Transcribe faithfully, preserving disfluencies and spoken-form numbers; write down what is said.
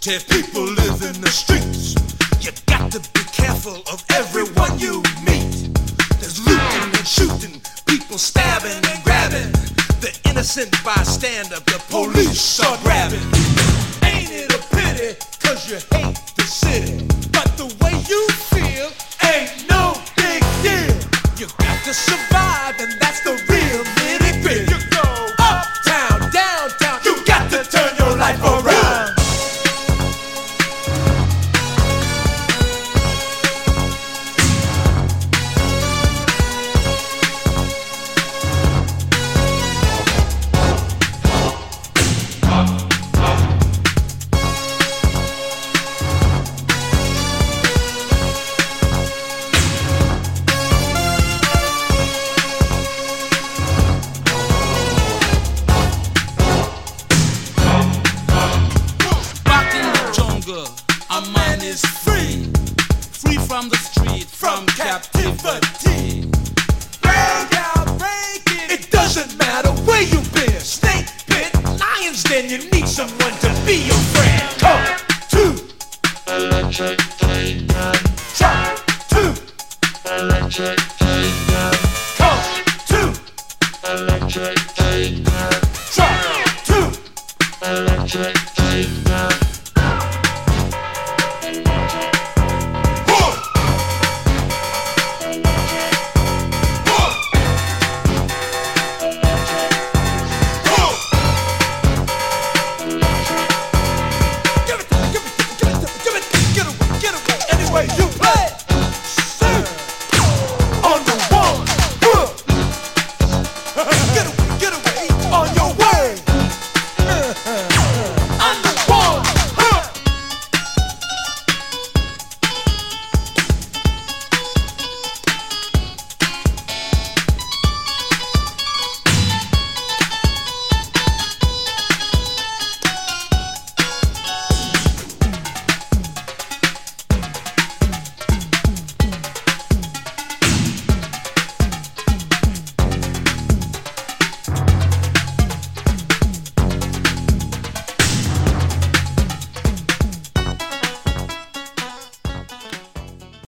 Dirty people live in the streets. You got to be careful of everyone you meet. There's looting and shooting, people stabbing and grabbing. The innocent bystander, the police are grabbing. Ain't it a pity, cause you hate the city, but the way you feel ain't no big deal. You got to survive, and that's the real nitty gritty. You go uptown, downtown, you got to turn your life around. Our mind is free, free from the street, from captivity. Break out, break it. It doesn't matter where you've been. Snake pit, lions den. You need someone to be your friend. Come to Electric Kingdom. Try to Electric Kingdom. Come to Electric Kingdom. Try to Electric Kingdom.